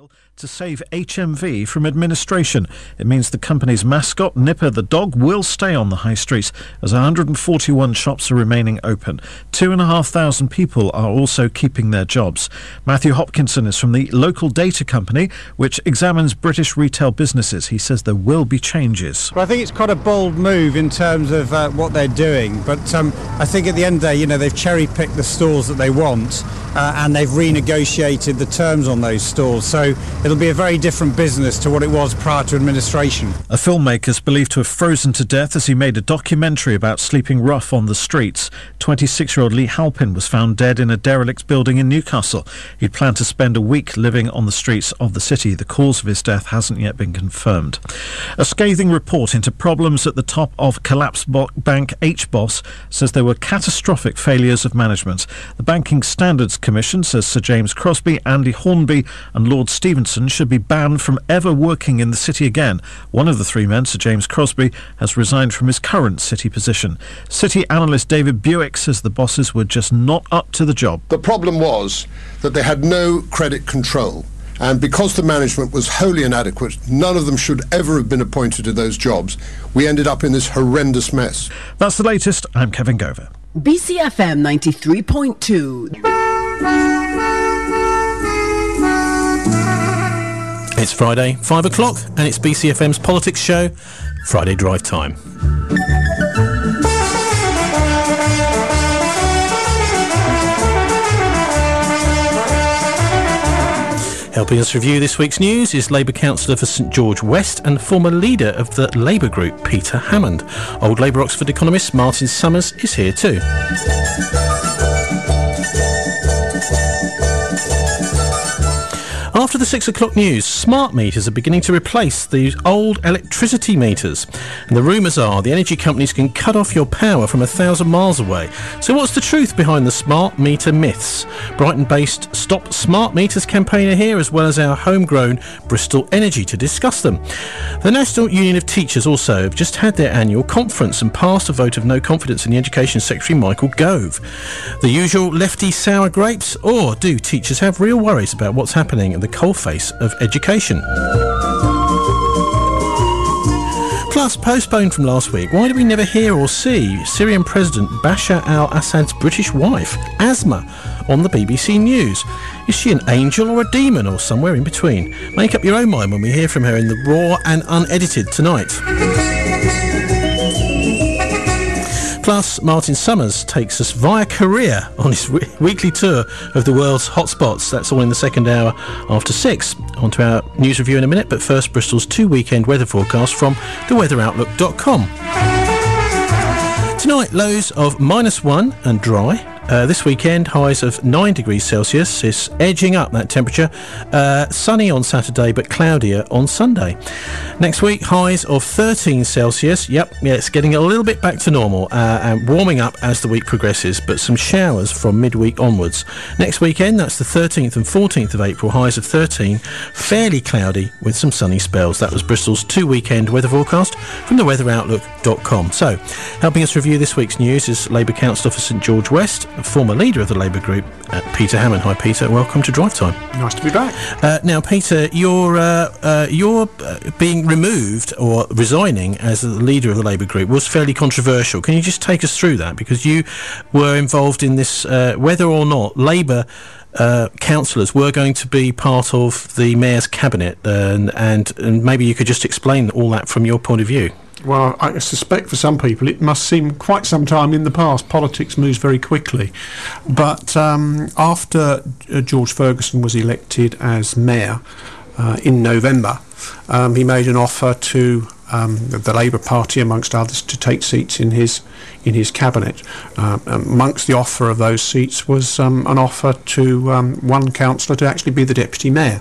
to save HMV from administration. It means the company's mascot, Nipper the dog, will stay on the high streets as 141 shops are remaining open. 2,500 people are also keeping their jobs. Matthew Hopkinson is from the Local Data Company, which examines British retail businesses. He says there will be changes. Well, I think it's quite a bold move in terms of what they're doing, but I think at the end of the day, they've cherry-picked the stores that they want and they've renegotiated the terms on those stores. So it'll be a very different business to what it was prior to administration. A filmmaker is believed to have frozen to death as he made a documentary about sleeping rough on the streets. 26-year-old Lee Halpin was found dead in a derelict building in Newcastle. He'd planned to spend a week living on the streets of the city. The cause of his death hasn't yet been confirmed. A scathing report into problems at the top of collapsed bank HBOS says there were catastrophic failures of management. The Banking Standards Commission says Sir James Crosby, Andy Hornby and Lord Stevenson should be banned from ever working in the city again. One of the three men, Sir James Crosby, has resigned from his current city position. City analyst David Buick says the bosses were just not up to the job. The problem was that they had no credit control. And because the management was wholly inadequate, none of them should ever have been appointed to those jobs. We ended up in this horrendous mess. That's the latest. I'm Kevin Gover. BCFM 93.2. It's Friday, 5 o'clock, and it's BCFM's politics show, Friday Drive Time. Helping us review this week's news is Labour councillor for St George West and former leader of the Labour group, Peter Hammond. Old Labour Oxford economist Martin Summers is here too. After the 6 o'clock news, smart meters are beginning to replace these old electricity meters. And the rumours are the energy companies can cut off your power from 1,000 miles away. So what's the truth behind the smart meter myths? Brighton-based Stop Smart Meters campaigner here, as well as our homegrown Bristol Energy to discuss them. The National Union of Teachers also have just had their annual conference and passed a vote of no confidence in the Education Secretary Michael Gove. The usual lefty sour grapes, or do teachers have real worries about what's happening in the coalface of education? Plus, postponed from last week, why do we never hear or see Syrian President Bashar al-Assad's British wife, Asma, on the BBC News? Is she an angel or a demon or somewhere in between? Make up your own mind when we hear from her in the raw and unedited tonight. Plus, Martin Summers takes us via Korea on his weekly tour of the world's hotspots. That's all in the second hour after 6. On to our news review in a minute, but first Bristol's 2-weekend weather forecast from theweatheroutlook.com. Tonight, lows of -1 and dry. This weekend, highs of 9 degrees Celsius. It's edging up, that temperature. Sunny on Saturday, but cloudier on Sunday. Next week, highs of 13 Celsius. Yep, yeah, it's getting a little bit back to normal and warming up as the week progresses, but some showers from midweek onwards. Next weekend, that's the 13th and 14th of April, highs of 13, fairly cloudy with some sunny spells. That was Bristol's 2-weekend weather forecast from theweatheroutlook.com. So, helping us review this week's news is Labour councillor for St George West, former leader of the Labour group, Peter Hammond. Hi, Peter. Welcome to Drive Time. Nice to be back. Now, Peter, you're being removed or resigning as the leader of the Labour group was fairly controversial. Can you just take us through that? Because you were involved in this, whether or not Labour councillors were going to be part of the Mayor's cabinet, and maybe you could just explain all that from your point of view. Well, I suspect for some people it must seem quite some time in the past. Politics moves very quickly. But after George Ferguson was elected as mayor in November, he made an offer to the Labour Party, amongst others, to take seats in his cabinet. Amongst the offer of those seats was an offer to one councillor to actually be the deputy mayor.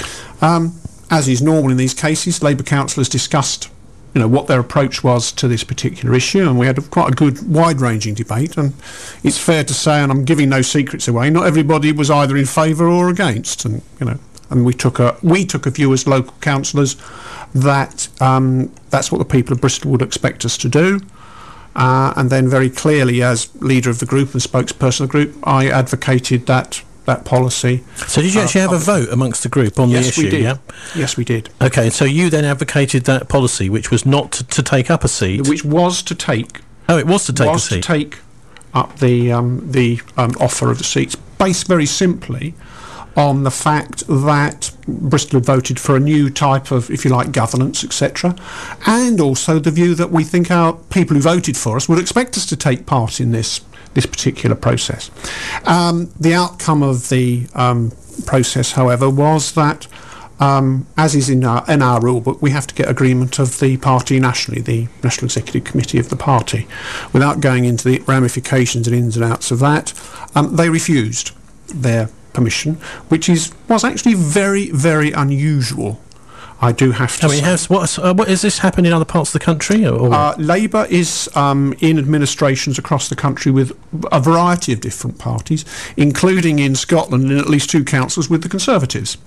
As is normal in these cases, Labour councillors discussed what their approach was to this particular issue, and we had quite a good wide-ranging debate, and it's fair to say, and I'm giving no secrets away, not everybody was either in favour or against, and we took a view as local councillors that that's what the people of Bristol would expect us to do, and then very clearly as leader of the group and spokesperson of the group, I advocated that that policy. So did you actually have a vote amongst the group on the issue? Yes, we did. Yeah? Yes, we did. Okay, so you then advocated that policy, which was not to take up a seat. Which was to take. Oh, it was to take a seat. Was to take up the offer of the seats, based very simply on the fact that Bristol had voted for a new type of, if you like, governance, etc., and also the view that we think our people who voted for us would expect us to take part in this particular process. The outcome of the process, however, was that, as is in our rule book, we have to get agreement of the party nationally, the National Executive Committee of the party. Without going into the ramifications and ins and outs of that, they refused their permission, which was actually very, very unusual, I do have to say. What is this happening in other parts of the country? Labour is in administrations across the country with a variety of different parties, including in Scotland in at least 2 councils with the Conservatives.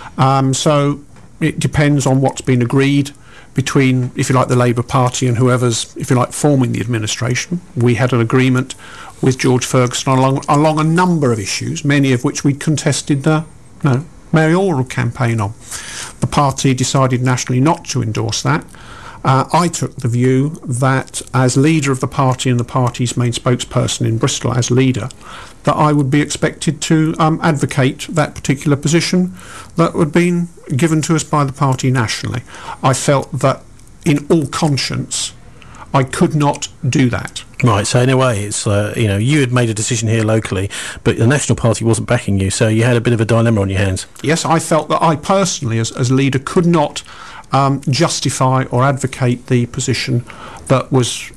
So it depends on what's been agreed between, if you like, the Labour Party and whoever's, if you like, forming the administration. We had an agreement with George Ferguson along a number of issues, many of which we'd contested the mayoral campaign on. The party decided nationally not to endorse that. I took the view that as leader of the party and the party's main spokesperson in Bristol as leader, that I would be expected to advocate that particular position that had been given to us by the party nationally. I felt that in all conscience I could not do that. Right, so in a way it's, you had made a decision here locally, but the National Party wasn't backing you, so you had a bit of a dilemma on your hands. Yes, I felt that I personally, as leader, could not justify or advocate the position that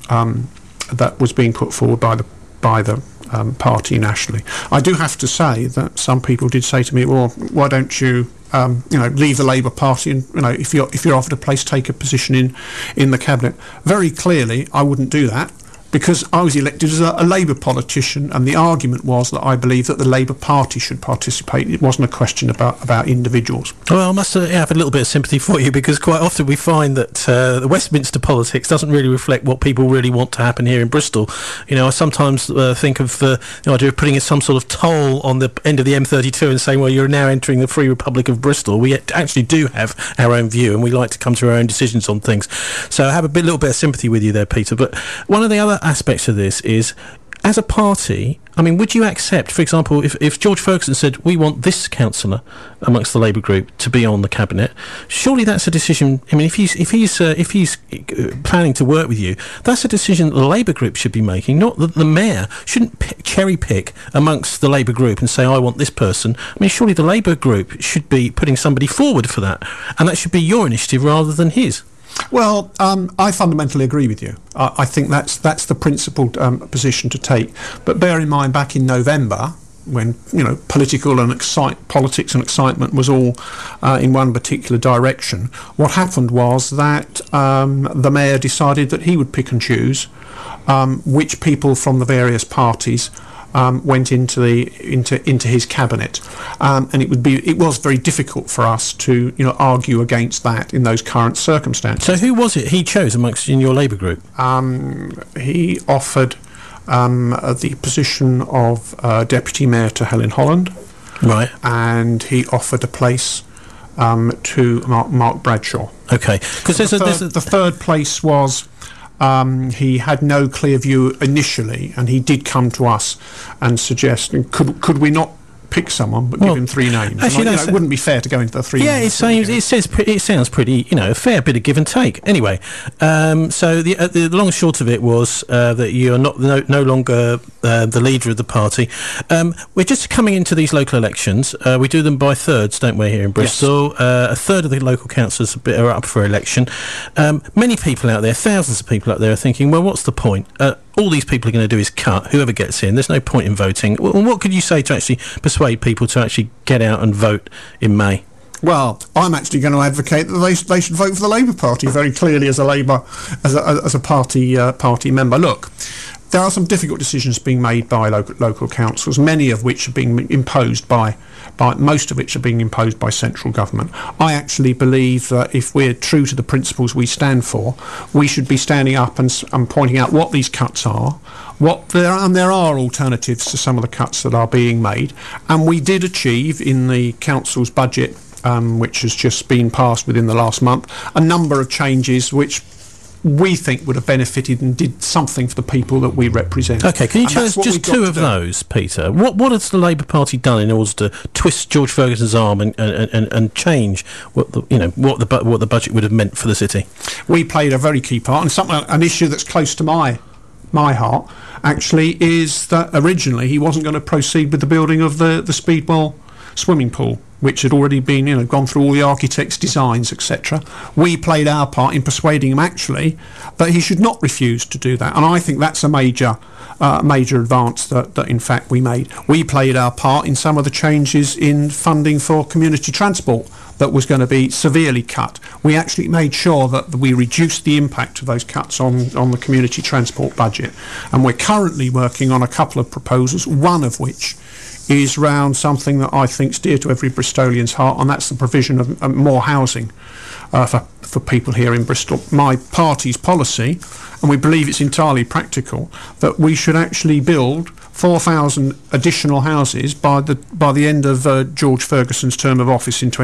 was being put forward by the party nationally. I do have to say that some people did say to me, well, why don't you leave the Labour Party and, if you're offered a place, take a position in the cabinet. Very clearly I wouldn't do that, because I was elected as a Labour politician, and the argument was that I believe that the Labour Party should participate. It wasn't a question about individuals. Well, I must have a little bit of sympathy for you, because quite often we find that the Westminster politics doesn't really reflect what people really want to happen here in Bristol. I sometimes think of the idea of putting some sort of toll on the end of the M32 and saying, well, you're now entering the Free Republic of Bristol. We actually do have our own view, and we like to come to our own decisions on things. So I have a little bit of sympathy with you there, Peter. But one of the other aspects of this is, as a party, would you accept, for example, if George Ferguson said, we want this councillor amongst the Labour group to be on the cabinet, surely that's a decision. If he's planning to work with you, that's a decision that the Labour group should be making, not that the mayor shouldn't cherry pick amongst the Labour group and say, I want this person. Surely the Labour group should be putting somebody forward for that, and that should be your initiative rather than his. Well, I fundamentally agree with you. I think that's the principled position to take. But bear in mind, back in November, when politics and excitement was all in one particular direction, what happened was that the mayor decided that he would pick and choose which people from the various parties went into his cabinet, and it was very difficult for us to argue against that in those current circumstances. So who was it he chose in your Labour group? He offered the position of deputy mayor to Helen Holland, right, and he offered a place to Mark Bradshaw. Okay, because the third place was. He had no clear view initially, and he did come to us and suggest, could we not pick someone but give him 3 names? Actually, it wouldn't be fair to go into the 3 names. Yeah, it sounds pretty, a fair bit of give and take. Anyway, so the long and short of it was that you are no longer the leader of the party. We're just coming into these local elections. We do them by thirds, don't we, here in Bristol? Yes. A third of the local councillors are up for election. Many people out there, thousands of people out there, are thinking, well, what's the point? All these people are going to do is cut whoever gets in. There's no point in voting. Well, what could you say to actually persuade people to actually get out and vote in May? Well, I'm actually going to advocate that they should vote for the Labour Party very clearly as a party member. Look, there are some difficult decisions being made by local councils, many of which are being imposed by most of which are being imposed by central government. I actually believe that if we're true to the principles we stand for, we should be standing up and pointing out what these cuts are, and there are alternatives to some of the cuts that are being made. And we did achieve in the council's budget, which has just been passed within the last month, a number of changes which we think would have benefited and did something for the people that we represent. OK, can you tell us just two of those, Peter? What has the Labour Party done in order to twist George Ferguson's arm and change what the budget would have meant for the city? We played a very key part, and an issue that's close to my heart actually is that originally he wasn't going to proceed with the building of the Speedwell swimming pool, which had already been, gone through all the architects' designs, etc. We played our part in persuading him, actually, that he should not refuse to do that. And I think that's a major advance that in fact we made. We played our part in some of the changes in funding for community transport that was going to be severely cut. We actually made sure that we reduced the impact of those cuts on the community transport budget. And we're currently working on a couple of proposals, one of which is round something that I think is dear to every Bristolian's heart, and that's the provision of more housing for people here in Bristol. My party's policy, and we believe it's entirely practical, that we should actually build 4,000 additional houses by the end of George Ferguson's term of office in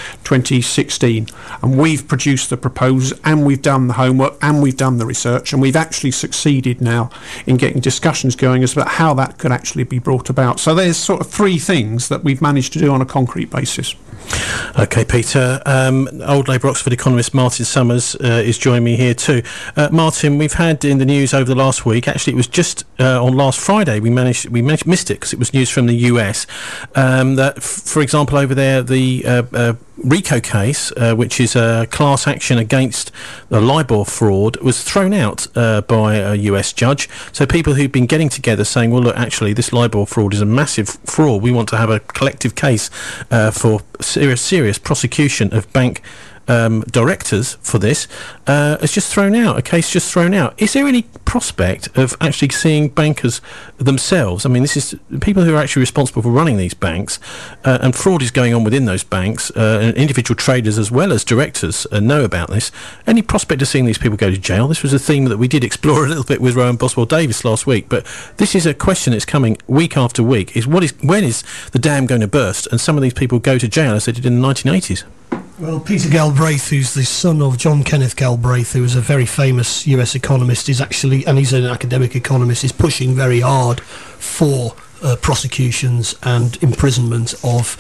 2016. And we've produced the proposals, and we've done the homework, and we've done the research, and we've actually succeeded now in getting discussions going as about how that could actually be brought about. So there's sort of three things that we've managed to do on a concrete basis. OK, Peter. Old Labour Oxford economist Martin Summers is joining me here too. Martin, we've had in the news over the last week, actually it was just on last Friday, we missed it because it was news from the US, that, for example, over there, the RICO case, which is a class action against the LIBOR fraud, was thrown out by a US judge. So people who've been getting together saying, well, look, actually, this LIBOR fraud is a massive fraud. We want to have a collective case for serious prosecution of bank directors for this, is just thrown out. A case just thrown out. Is there any prospect of actually seeing bankers themselves? I mean, this is people who are actually responsible for running these banks, and fraud is going on within those banks, and individual traders as well as directors know about this. Any prospect of seeing these people go to jail? This was a theme that we did explore a little bit with Rowan Boswell-Davies last week, but this is a question that's coming week after week, is when is the dam going to burst and some of these people go to jail as they did in the 1980s? Well, Peter Galbraith, who's the son of John Kenneth Galbraith, who was a very famous US economist, is actually, and he's an academic economist, is pushing very hard for prosecutions and imprisonment of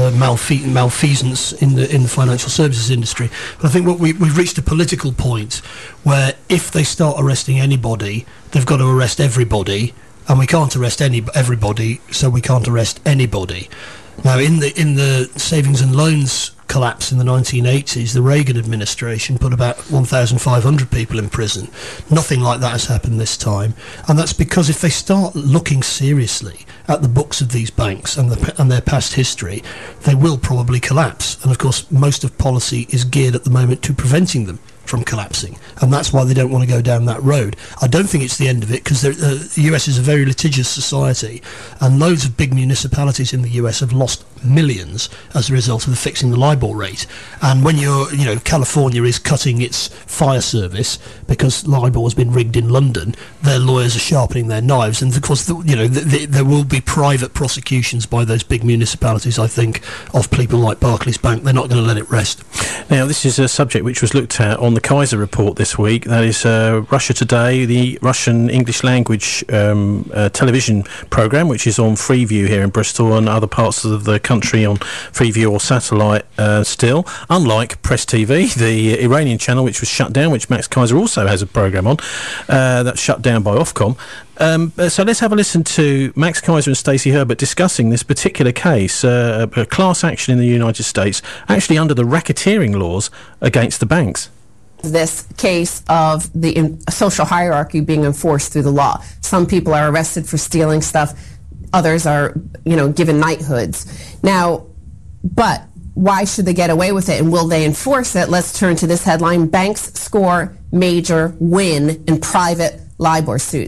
malfeasance in the financial services industry. But I think we've reached a political point where if they start arresting anybody, they've got to arrest everybody, and we can't arrest everybody, so we can't arrest anybody. Now, in the savings and loans collapse in the 1980s, the Reagan administration put about 1,500 people in prison. Nothing like that has happened this time, and that's because if they start looking seriously at the books of these banks and their past history, they will probably collapse. And of course, most of policy is geared at the moment to preventing them from collapsing, and that's why they don't want to go down that road. I don't think it's the end of it, because the US is a very litigious society, and loads of big municipalities in the US have lost millions as a result of fixing the LIBOR rate. And when California is cutting its fire service because LIBOR has been rigged in London, their lawyers are sharpening their knives, and of course there will be private prosecutions by those big municipalities, I think, of people like Barclays Bank. They're not going to let it rest. Now, this is a subject which was looked at on the Kaiser report this week. That is Russia Today, the Russian English language television programme, which is on Freeview here in Bristol and other parts of the country on Freeview or satellite still, unlike Press TV, the Iranian channel, which was shut down, which Max Kaiser also has a programme on, that's shut down by Ofcom. So let's have a listen to Max Kaiser and Stacey Herbert discussing this particular case, a class action in the United States, actually under the racketeering laws against the banks. This case of the social hierarchy being enforced through the law. Some people are arrested for stealing stuff, others are, given knighthoods. Now, but why should they get away with it, and will they enforce it? Let's turn to this headline: banks score major win in private LIBOR suits.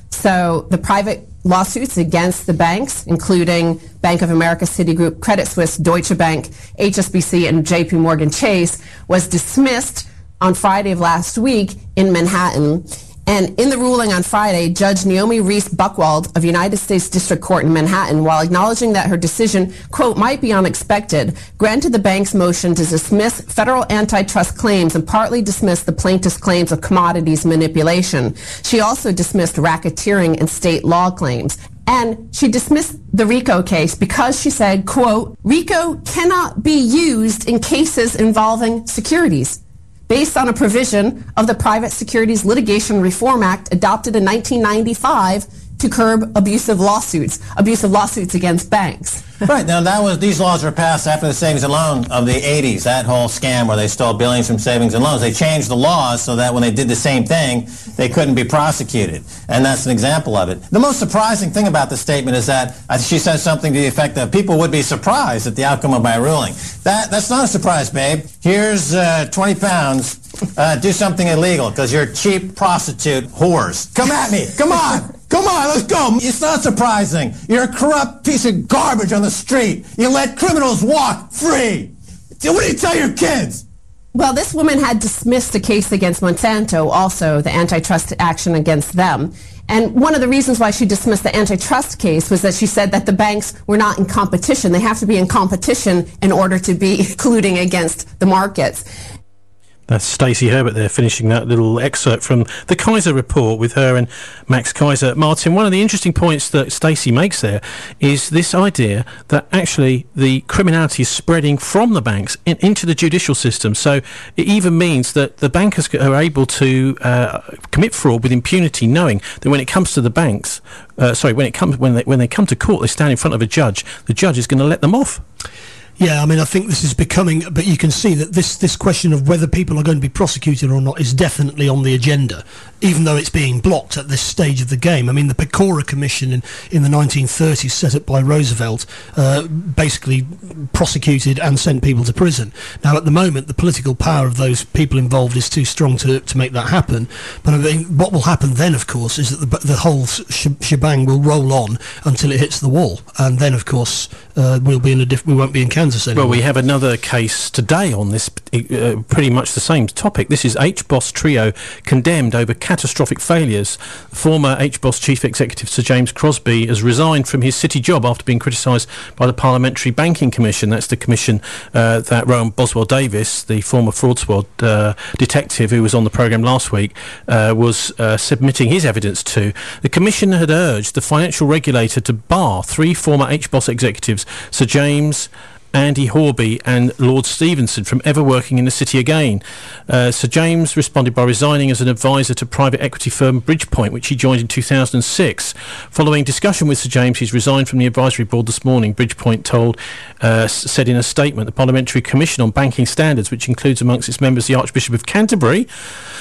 So the private lawsuits against the banks, including Bank of America, Citigroup, Credit Suisse, Deutsche Bank, HSBC, and JP Morgan Chase, was dismissed on Friday of last week in Manhattan. And in the ruling on Friday, Judge Naomi Reese Buchwald of United States District Court in Manhattan, while acknowledging that her decision, quote, might be unexpected, granted the bank's motion to dismiss federal antitrust claims and partly dismiss the plaintiff's claims of commodities manipulation. She also dismissed racketeering and state law claims. And she dismissed the RICO case because she said, quote, RICO cannot be used in cases involving securities, based on a provision of the Private Securities Litigation Reform Act adopted in 1995 to curb abusive lawsuits against banks. Right. Now, these laws were passed after the savings and loan of the 80s, that whole scam where they stole billions from savings and loans. They changed the laws so that when they did the same thing, they couldn't be prosecuted. And that's an example of it. The most surprising thing about the statement is that she says something to the effect that people would be surprised at the outcome of my ruling. That's not a surprise, babe. Here's 20 pounds. Do something illegal because you're cheap prostitute whores. Come at me. Come on. Come on, let's go. It's not surprising. You're a corrupt piece of garbage on the street. You let criminals walk free. What do you tell your kids? Well, this woman had dismissed a case against Monsanto, also the antitrust action against them. And one of the reasons why she dismissed the antitrust case was that she said that the banks were not in competition. They have to be in competition in order to be colluding against the markets. That's Stacey Herbert there, finishing that little excerpt from the Kaiser report with her and Max Kaiser. Martin, one of the interesting points that Stacey makes there is this idea that actually the criminality is spreading from the banks into the judicial system. So it even means that the bankers are able to commit fraud with impunity, knowing that when it comes to the banks, when they come to court, they stand in front of a judge. The judge is going to let them off. Yeah, I mean, I think this is becoming, but you can see that this question of whether people are going to be prosecuted or not is definitely on the agenda, even though it's being blocked at this stage of the game. I mean, the Pecora Commission in the 1930s, set up by Roosevelt, basically prosecuted and sent people to prison. Now, at the moment, the political power of those people involved is too strong to make that happen. But I think what will happen then, of course, is that the whole shebang will roll on until it hits the wall, and then, of course, we won't be in Kansas anymore. Well, we have another case today on this, pretty much the same topic. This is HBOS trio condemned over catastrophic failures. Former HBOS chief executive Sir James Crosby has resigned from his city job after being criticised by the Parliamentary Banking Commission. That's the commission that Rowan Boswell-Davis, the former fraud squad detective who was on the programme last week, was submitting his evidence to. The commission had urged the financial regulator to bar 3 former HBOS executives, Sir James, Andy Horby and Lord Stevenson, from ever working in the city again. Sir James responded by resigning as an advisor to private equity firm Bridgepoint, which he joined in 2006. Following discussion with Sir James, he's resigned from the advisory board this morning. Bridgepoint said in a statement, the Parliamentary Commission on Banking Standards, which includes amongst its members the Archbishop of Canterbury,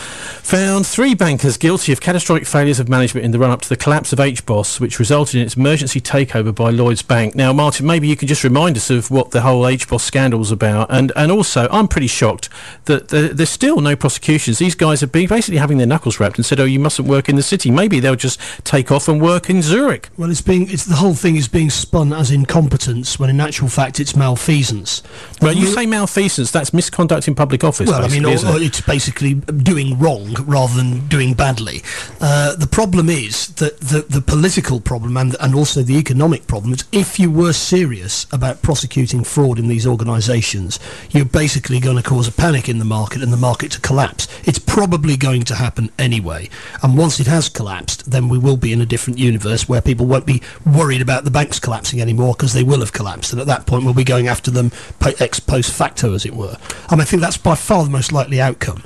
found 3 bankers guilty of catastrophic failures of management in the run-up to the collapse of HBOS, which resulted in its emergency takeover by Lloyds Bank. Now, Martin, maybe you could just remind us of what the whole HBOS scandal was about. And also, I'm pretty shocked that there's still no prosecutions. These guys have been basically having their knuckles wrapped and said, oh, you mustn't work in the city. Maybe they'll just take off and work in Zurich. Well, the whole thing is being spun as incompetence, when in actual fact it's malfeasance. Well, you say malfeasance, that's misconduct in public office. Well, I mean, it's basically doing wrong rather than doing badly. The problem is that the political problem and also the economic problem is, if you were serious about prosecuting fraud in these organisations, you're basically going to cause a panic in the market and the market to collapse. It's probably going to happen anyway. And once it has collapsed, then we will be in a different universe where people won't be worried about the banks collapsing anymore, because they will have collapsed. And at that point, we'll be going after them ex post facto, as it were. I think that's by far the most likely outcome.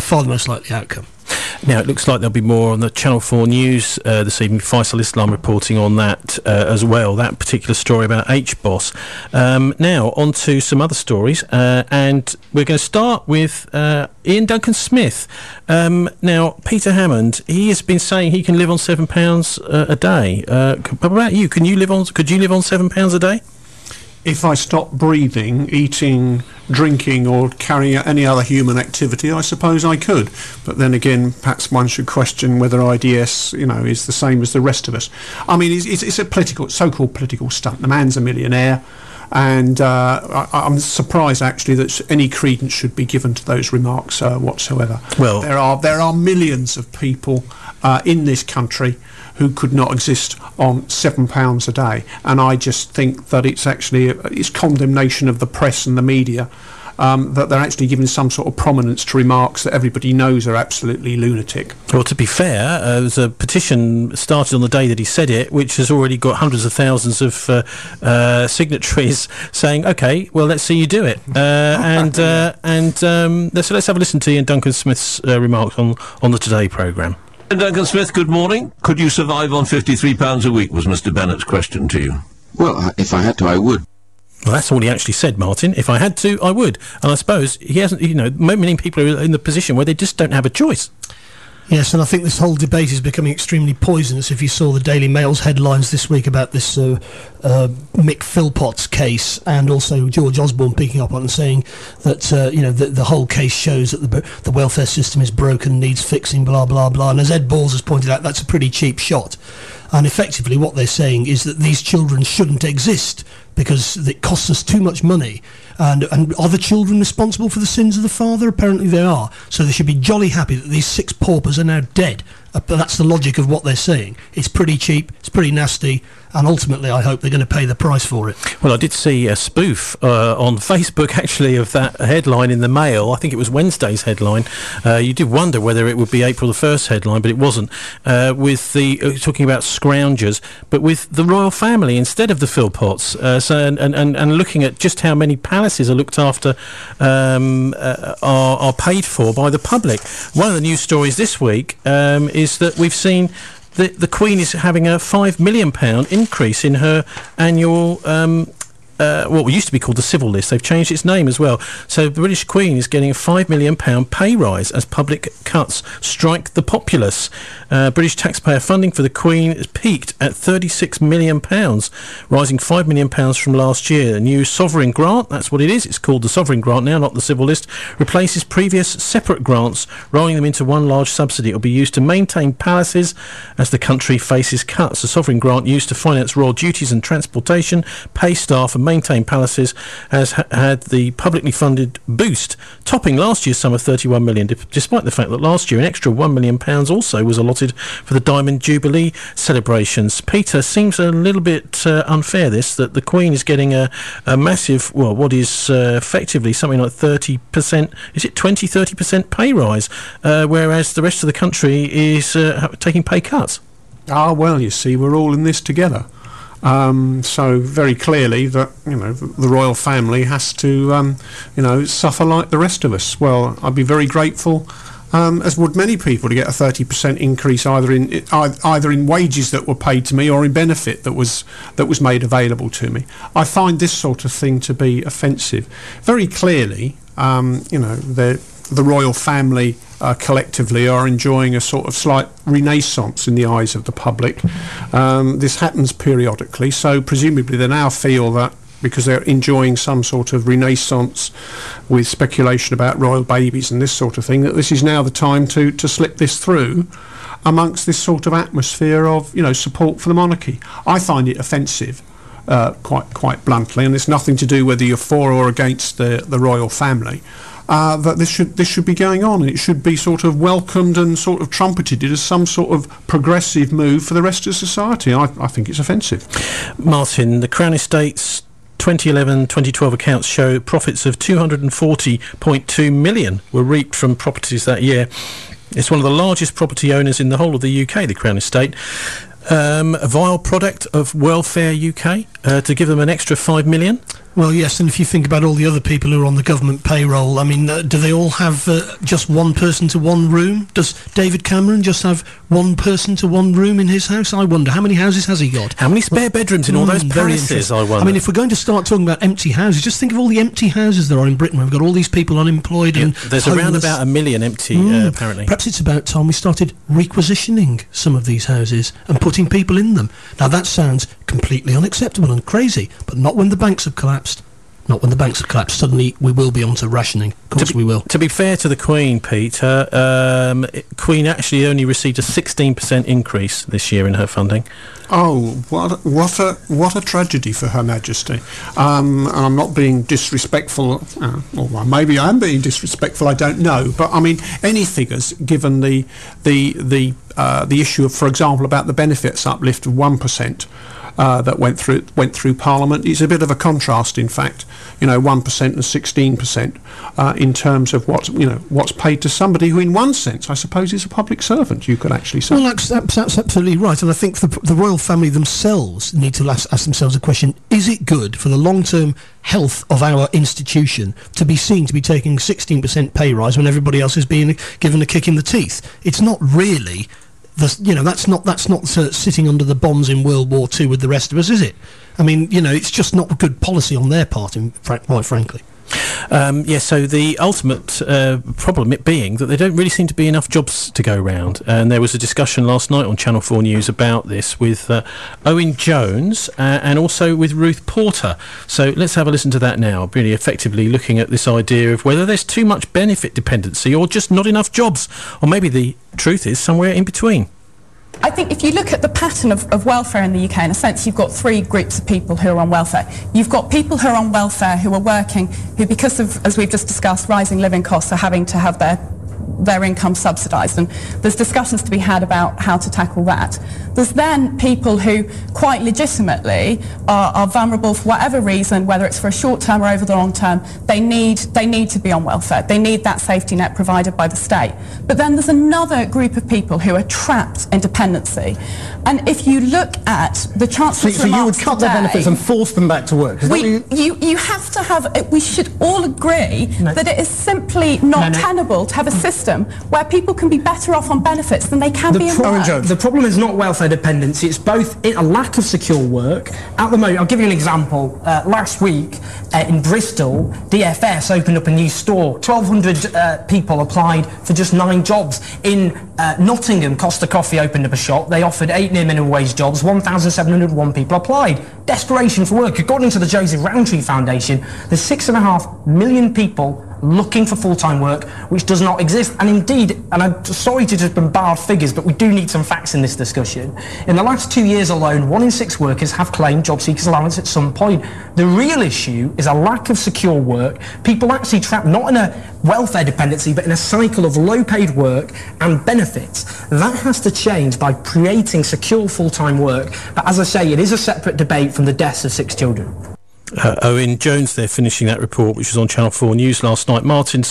Now, it looks like there'll be more on the Channel 4 News this evening. Faisal Islam reporting on that as well, that particular story about HBOS. Now, on to some other stories, and we're going to start with Ian Duncan Smith. Now, Peter Hammond, he has been saying he can live on £7 a day. What about you? Could you live on £7 a day? if I stop breathing, eating, drinking, or carrying out any other human activity, I suppose I could. But then again, perhaps one should question whether IDS, is the same as the rest of us. I mean, it's a so-called political stunt. The man's a millionaire, and I'm surprised actually that any credence should be given to those remarks whatsoever. Well, there are millions of people in this country who could not exist on £7 a day, and I just think that it's condemnation of the press and the media that they're actually giving some sort of prominence to remarks that everybody knows are absolutely lunatic. Well, to be fair, there's a petition started on the day that he said it, which has already got hundreds of thousands of signatories saying, "Okay, well, let's see you do it." Let's have a listen to Ian Duncan Smith's remarks on the Today programme. Duncan Smith, good morning. Could you survive on £53 a week, was Mr Bennett's question to you. Well, if I had to, I would. Well, that's all he actually said, Martin. If I had to, I would. And I suppose he hasn't, many people are in the position where they just don't have a choice. Yes, and I think this whole debate is becoming extremely poisonous. If you saw the Daily Mail's headlines this week about this Mick Philpotts case, and also George Osborne picking up on and saying that the whole case shows that the welfare system is broken, needs fixing, blah blah blah. And as Ed Balls has pointed out, that's a pretty cheap shot. And effectively, what they're saying is that these children shouldn't exist because it costs us too much money. And are the children responsible for the sins of the father? Apparently they are. So they should be jolly happy that these 6 paupers are now dead. But that's the logic of what they're saying. It's pretty cheap, it's pretty nasty, and ultimately I hope they're going to pay the price for it. Well, I did see a spoof on Facebook, actually, of that headline in the Mail. I think it was Wednesday's headline. You did wonder whether it would be April the 1st headline, but it wasn't. With the talking about scroungers, but with the royal family instead of the Philpotts. And looking at just how many palaces are looked after, are paid for by the public. One of the news stories this week is that we've seen the Queen is having a £5 million increase in her annual what used to be called the Civil List. They've changed its name as well. So the British Queen is getting a £5 million pay rise as public cuts strike the populace. British taxpayer funding for the Queen has peaked at £36 million, rising £5 million from last year. A new sovereign grant, that's what it is. It's called the sovereign grant now, not the Civil List, replaces previous separate grants, rolling them into one large subsidy. It will be used to maintain palaces as the country faces cuts. The sovereign grant used to finance royal duties and transportation, pay staff and maintain palaces has had the publicly funded boost, topping last year's sum of £31 million, despite the fact that last year an extra £1 million also was allotted for the Diamond Jubilee celebrations. Peter, seems a little bit unfair this, that the Queen is getting a massive, well, what is effectively something like 30%, is it 20-30% pay rise, whereas the rest of the country is taking pay cuts. Well, you see, we're all in this together. So very clearly that the royal family has to suffer like the rest of us. Well, I'd be very grateful, as would many people, to get a 30% increase either in wages that were paid to me or in benefit that was made available to me. I find this sort of thing to be offensive. Very clearly, the royal family collectively are enjoying a sort of slight renaissance in the eyes of the public. This happens periodically, so presumably they now feel that because they're enjoying some sort of renaissance with speculation about royal babies and this sort of thing, that this is now the time to slip this through amongst this sort of atmosphere of support for the monarchy. I find it offensive, quite bluntly, and it's nothing to do whether you're for or against the royal family. That this should be going on, and it should be sort of welcomed and sort of trumpeted as some sort of progressive move for the rest of society. I think it's offensive. Martin, the Crown Estate's 2011-2012 accounts show profits of £240.2 million were reaped from properties that year. It's one of the largest property owners in the whole of the UK, the Crown Estate. A vile product of Welfare UK to give them an extra £5 million. Well, yes, and if you think about all the other people who are on the government payroll, I mean, do they all have just one person to one room? Does David Cameron just have one person to one room in his house? I wonder. How many houses has he got? How many spare bedrooms in all those palaces, I wonder? I mean, if we're going to start talking about empty houses, just think of all the empty houses there are in Britain. We've got all these people unemployed and there's homeless. around about 1 million empty, apparently. Perhaps it's about time we started requisitioning some of these houses and putting people in them. Now, that sounds completely unacceptable and crazy, but not when the banks have collapsed. Not when the banks have collapsed. Suddenly we will be onto rationing. Of course we will. To be fair to the Queen, Peter, Queen actually only received a 16% increase this year in her funding. Oh, what a tragedy for Her Majesty. And I'm not being disrespectful, or maybe I am being disrespectful, I don't know. But I mean, any figures, given the issue of, for example, about the benefits uplift of 1%. That went through Parliament is a bit of a contrast, in fact. 1% and 16% in terms of what's paid to somebody who, in one sense, I suppose, is a public servant. You could actually say. Well, that's absolutely right, and I think the royal family themselves need to ask themselves a question: is it good for the long-term health of our institution to be seen to be taking 16% pay rise when everybody else is being given a kick in the teeth? It's not really. That's not sitting under the bombs in World War II with the rest of us, is it? I mean, it's just not good policy on their part, quite frankly. So the ultimate problem it being that there don't really seem to be enough jobs to go around, and there was a discussion last night on Channel 4 News about this with Owen Jones and also with Ruth Porter. So let's have a listen to that now, really effectively looking at this idea of whether there's too much benefit dependency or just not enough jobs, or maybe the truth is somewhere in between. I think if you look at the pattern of welfare in the UK, in a sense, you've got three groups of people who are on welfare. You've got people who are on welfare who are working, who, because of, as we've just discussed, rising living costs, are having to have their income subsidised, and there's discussions to be had about how to tackle that. There's then people who quite legitimately are vulnerable for whatever reason, whether it's for a short term or over the long term. They need to be on welfare. They need that safety net provided by the state. But then there's another group of people who are trapped in dependency. And if you look at the Chancellor's so you would cut their benefits and force them back to work? You have to have. We should all agree that it is simply not tenable to have a system where people can be better off on benefits than they can be in work. The problem is not welfare dependency, it's both a lack of secure work. At the moment, I'll give you an example. Last week in Bristol, DFS opened up a new store. 1,200 people applied for just 9 jobs. In Nottingham, Costa Coffee opened up a shop. They offered 8 near minimum wage jobs. 1,701 people applied. Desperation for work. According to the Joseph Rowntree Foundation, there's 6.5 million people looking for full-time work, which does not exist. And indeed, and I'm sorry to just bombard figures, but we do need some facts in this discussion. In the last 2 years alone, 1 in 6 workers have claimed job seekers allowance at some point. The real issue is a lack of secure work. People actually trapped not in a welfare dependency, but in a cycle of low-paid work and benefits. That has to change by creating secure full-time work. But as I say, it is a separate debate from the deaths of 6 children. Owen Jones there finishing that report, which was on Channel 4 News last night. Martin,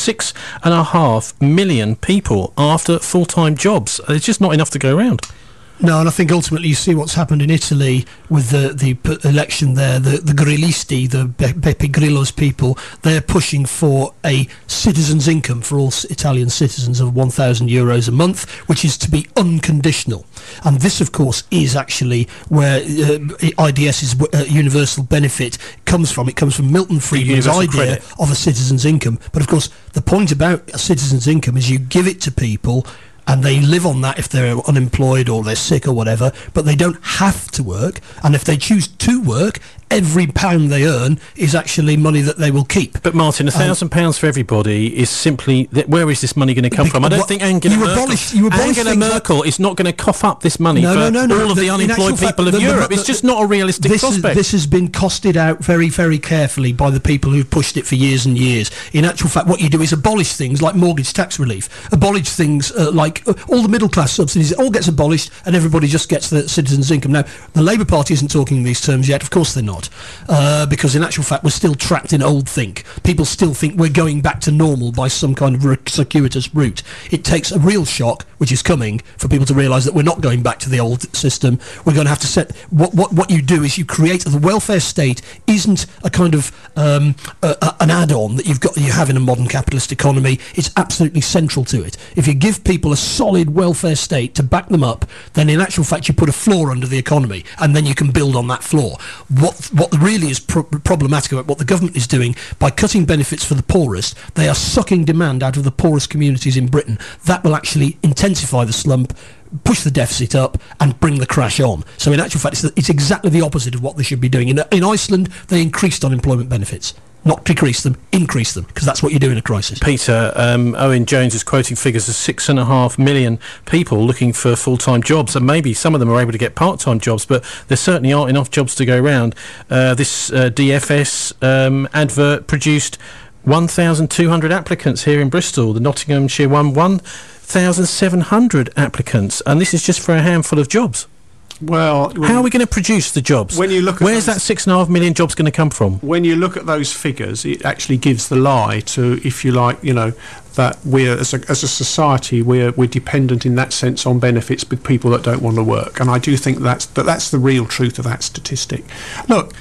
6.5 million people after full-time jobs. There's just not enough to go around. No, and I think ultimately you see what's happened in Italy with the election there. The Grillisti, the Beppe Grillo's people, they're pushing for a citizen's income for all Italian citizens of €1,000 a month, which is to be unconditional. And this, of course, is actually where IDS's universal benefit comes from. It comes from Milton Friedman's idea of a citizen's income. But, of course, the point about a citizen's income is you give it to people and they live on that if they're unemployed or they're sick or whatever, but they don't have to work. And if they choose to work, every pound they earn is actually money that they will keep. But Martin, £1,000 for everybody is simply where is this money going to come from? I don't think Angela Merkel is not going to cough up this money for all of the unemployed people of Europe. It's just not a realistic prospect. This has been costed out very, very carefully by the people who've pushed it for years and years. In actual fact, what you do is abolish things like mortgage tax relief, abolish things like all the middle class subsidies. It all gets abolished and everybody just gets the citizen's income. Now, the Labour Party isn't talking in these terms yet. Of course they're not. not, because in actual fact we're still trapped in old think. People still think we're going back to normal by some kind of circuitous route. It takes a real shock, which is coming, for people to realise that we're not going back to the old system. We're going to have to set... What you do is you create... The welfare state isn't a kind of an add-on that you have in a modern capitalist economy. It's absolutely central to it. If you give people a solid welfare state to back them up, then in actual fact you put a floor under the economy, and then you can build on that floor. What really is problematic about what the government is doing, by cutting benefits for the poorest, they are sucking demand out of the poorest communities in Britain. That will actually intensify the slump, push the deficit up, and bring the crash on. So in actual fact, it's exactly the opposite of what they should be doing. In Iceland, they increased unemployment benefits. Not decrease them, increase them, because that's what you do in a crisis. Peter, Owen Jones is quoting figures of 6.5 million people looking for full-time jobs, and maybe some of them are able to get part-time jobs, but there certainly aren't enough jobs to go around. This DFS advert produced 1,200 applicants here in Bristol. The Nottinghamshire one, 1,700 applicants, and this is just for a handful of jobs. Well, how are we going to produce the jobs? When you look at where's that 6.5 million jobs going to come from? When you look at those figures, it actually gives the lie to, if you like, that we're as a society we're dependent in that sense on benefits with people that don't want to work, and I do think that's the real truth of that statistic. Look,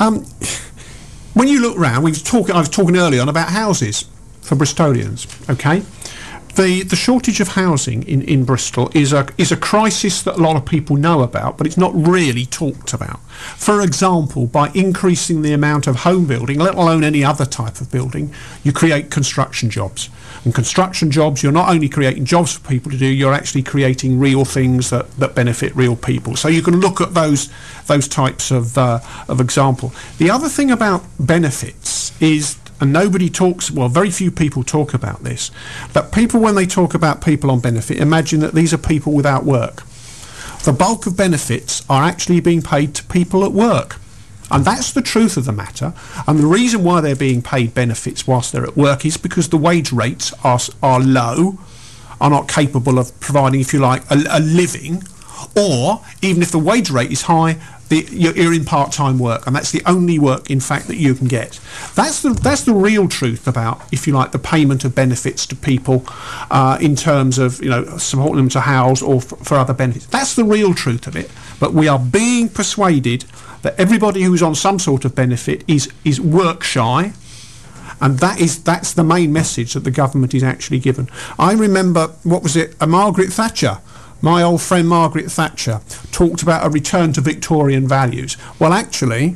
when you look round, I was talking earlier on about houses for Bristolians. Okay. The shortage of housing in Bristol is a crisis that a lot of people know about, but it's not really talked about. For example, by increasing the amount of home building, let alone any other type of building, you create construction jobs. And construction jobs, you're not only creating jobs for people to do, you're actually creating real things that benefit real people. So you can look at those types of example. The other thing about benefits is, and very few people talk about this, that people, when they talk about people on benefit, imagine that these are people without work. The bulk of benefits are actually being paid to people at work. And that's the truth of the matter. And the reason why they're being paid benefits whilst they're at work is because the wage rates are low, are not capable of providing, if you like, a living, or even if the wage rate is high, you're in part-time work, and that's the only work, in fact, that you can get. That's the real truth about, if you like, the payment of benefits to people in terms of, supporting them to house or for other benefits. That's the real truth of it. But we are being persuaded that everybody who's on some sort of benefit is work shy, and that's the main message that the government is actually given. I remember, Margaret Thatcher. My old friend Margaret Thatcher talked about a return to Victorian values. Well, actually,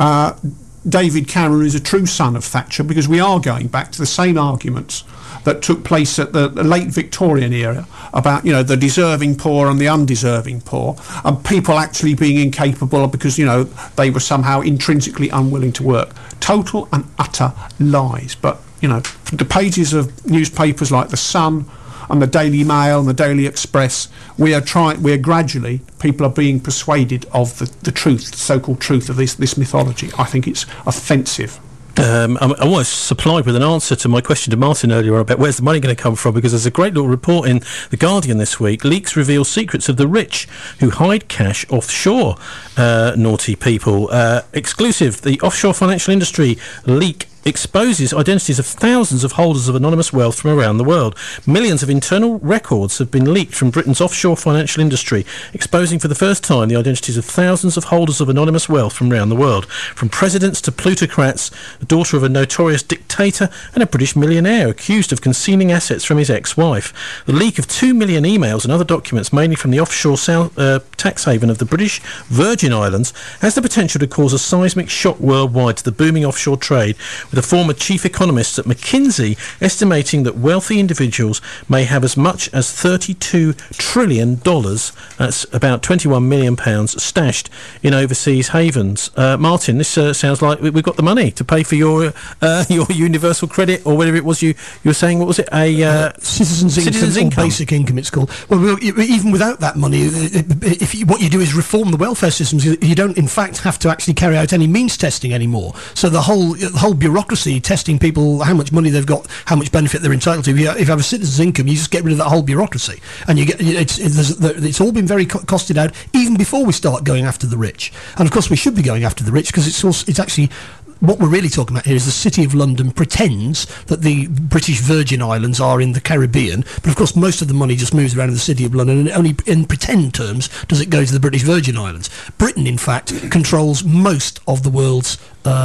David Cameron is a true son of Thatcher, because we are going back to the same arguments that took place at the late Victorian era about, the deserving poor and the undeserving poor, and people actually being incapable because, they were somehow intrinsically unwilling to work. Total and utter lies. But, the pages of newspapers like The Sun and the Daily Mail and the Daily Express, people are being persuaded of the truth, the so-called truth of this mythology. I think it's offensive. I'm almost supplied with an answer to my question to Martin earlier on about where's the money going to come from, because there's a great little report in The Guardian this week. Leaks reveal secrets of the rich who hide cash offshore. Naughty people. Exclusive. The offshore financial industry leak exposes identities of thousands of holders of anonymous wealth from around the world. Millions of internal records have been leaked from Britain's offshore financial industry, exposing for the first time the identities of thousands of holders of anonymous wealth from around the world, from presidents to plutocrats, the daughter of a notorious dictator and a British millionaire accused of concealing assets from his ex-wife. The leak of 2 million emails and other documents, mainly from the offshore tax haven of the British Virgin Islands, has the potential to cause a seismic shock worldwide to the booming offshore trade, with a former chief economist at McKinsey estimating that wealthy individuals may have as much as $32 trillion, that's about £21 million, stashed in overseas havens. Martin, this sounds like we've got the money to pay for your universal credit, or whatever it was you were saying. What was it? Citizens' income. Basic income, it's called. Well, even without that money, what you do is reform the welfare systems. You don't, in fact, have to actually carry out any means testing anymore. So the whole bureaucracy bureaucracy testing people how much money they've got, how much benefit they're entitled to. If you have a citizen's income, you just get rid of that whole bureaucracy, and you get it's all been very costed out even before we start going after the rich. And of course, we should be going after the rich because it's actually. What we're really talking about here is the City of London pretends that the British Virgin Islands are in the Caribbean, but of course most of the money just moves around in the City of London, and only in pretend terms does it go to the British Virgin Islands. Britain, in fact, controls most of the world's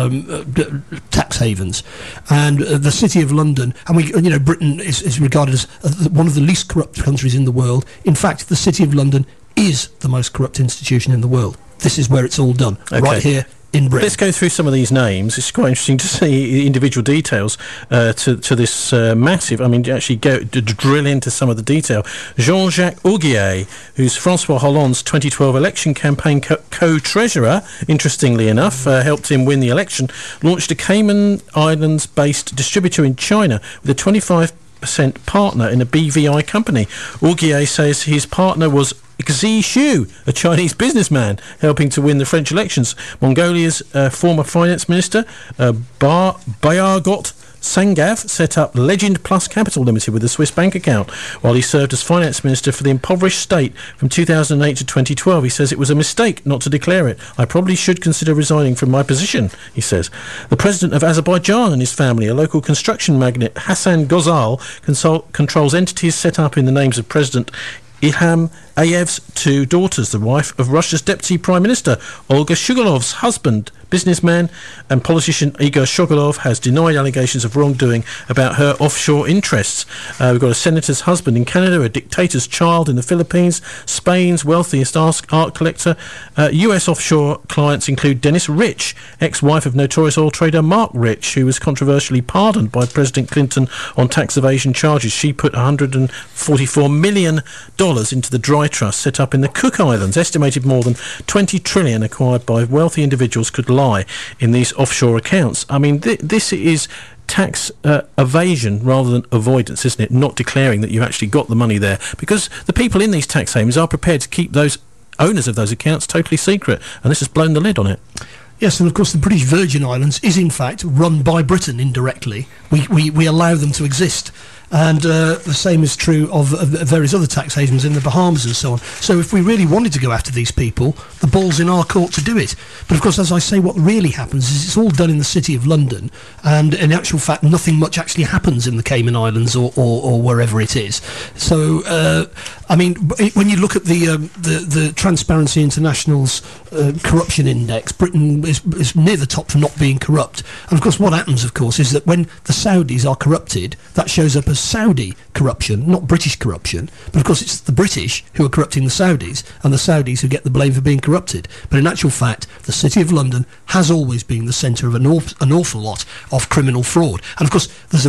tax havens, and the City of London, and Britain is regarded as one of the least corrupt countries in the world. In fact, the City of London is the most corrupt institution in the world. This is where it's all done, right here in Britain. Let's go through some of these names. It's quite interesting to see the individual details to this massive. I mean, actually drill into some of the detail. Jean-Jacques Augier, who's Francois Hollande's 2012 election campaign co-treasurer, interestingly enough, helped him win the election, launched a Cayman Islands-based distributor in China with a 25% partner in a BVI company. Augier says his partner was Xi Xu, a Chinese businessman, helping to win the French elections. Mongolia's former finance minister, Bayagot Sangav, set up Legend Plus Capital Limited with a Swiss bank account, while he served as finance minister for the impoverished state from 2008 to 2012. He says it was a mistake not to declare it. I probably should consider resigning from my position, he says. The president of Azerbaijan and his family, a local construction magnate, Hassan Ghazal, controls entities set up in the names of President Ilham Aliyev's two daughters, the wife of Russia's deputy prime minister, Olga Shugalov's husband. Businessman and politician Igor Shogolov has denied allegations of wrongdoing about her offshore interests. We've got a senator's husband in Canada, a dictator's child in the Philippines, Spain's wealthiest art collector. US offshore clients include Dennis Rich, ex-wife of notorious oil trader Mark Rich, who was controversially pardoned by President Clinton on tax evasion charges. She put $144 million into the dry trust set up in the Cook Islands. Estimated more than $20 trillion acquired by wealthy individuals could lie in these offshore accounts. I mean, this is tax evasion rather than avoidance, isn't it? Not declaring that you've actually got the money there, because the people in these tax havens are prepared to keep those owners of those accounts totally secret, and this has blown the lid on it. Yes, and of course the British Virgin Islands is in fact run by Britain indirectly. We allow them to exist. And the same is true of various other tax havens in the Bahamas and so on. So if we really wanted to go after these people, the ball's in our court to do it. But of course, as I say, what really happens is it's all done in the City of London, and in actual fact, nothing much actually happens in the Cayman Islands or wherever it is. So, I mean, when you look at the Transparency International's corruption index, Britain is near the top for not being corrupt. And of course, what happens, of course, is that when the Saudis are corrupted, that shows up as Saudi corruption, not British corruption. But of course, it's the British who are corrupting the Saudis, and the Saudis who get the blame for being corrupted. But in actual fact, the City of London has always been the centre of an awful lot of criminal fraud. And of course,